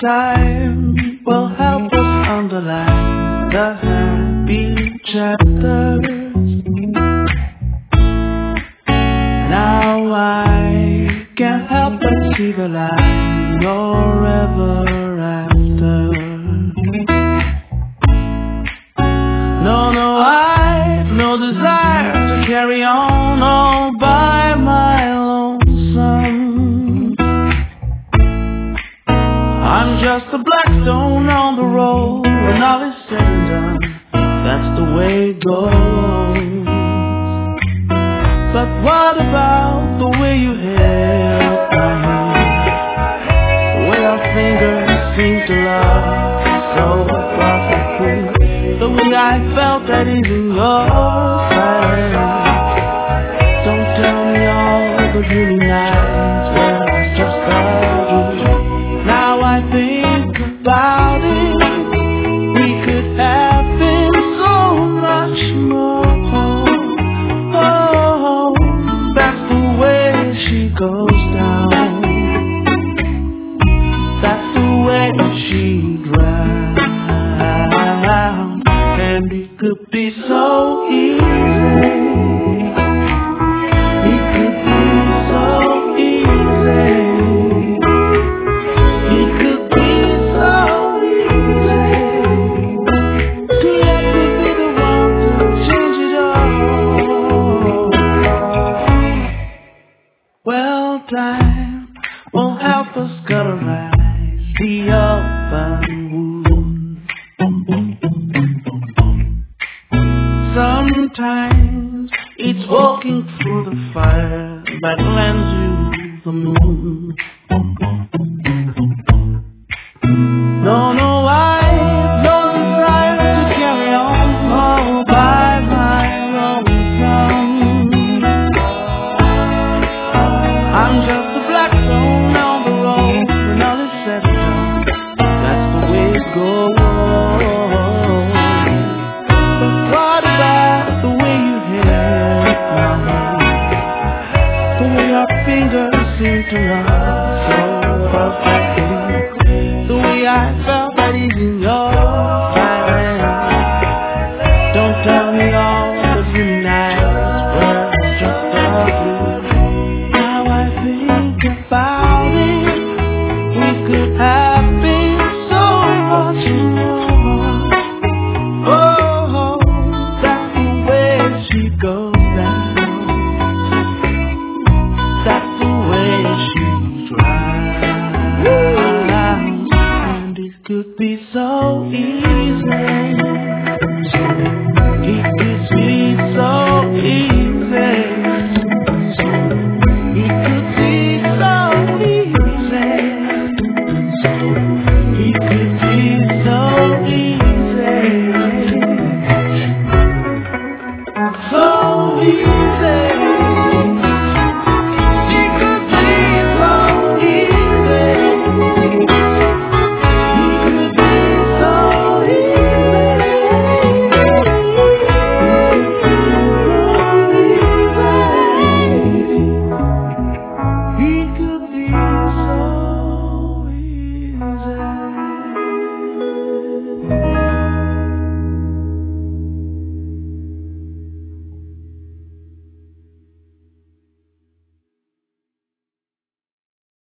time will help us underline the happy chapters. Now I can't help but see the light forever after. No, I've no desire to carry on all by my lonesome. I'm just a black stone on the road. When all is said and done, that's the way it goes. But what about the way you held my hand? The way our fingers seem to love so perfectly. The way I felt that is in your silence. Don't tell me all the dreamy nights where it's just us two. Now I think about it, we could have been so much more. Oh, that's the way she goes down. That's the way she drowns. And it could be so easy. It could be so easy. It could be so easy to let me be the one to change it all. Well, time will help us cauterize the open wound. Sometimes it's walking through the fire that lands you the moon. No, I've no desire to carry on all by my lonesome. I'm just a black stone on the road when all is said and done. That's the way it goes. What about the way you held my hand? The way our fingers seem to love so perfectly. The way I felt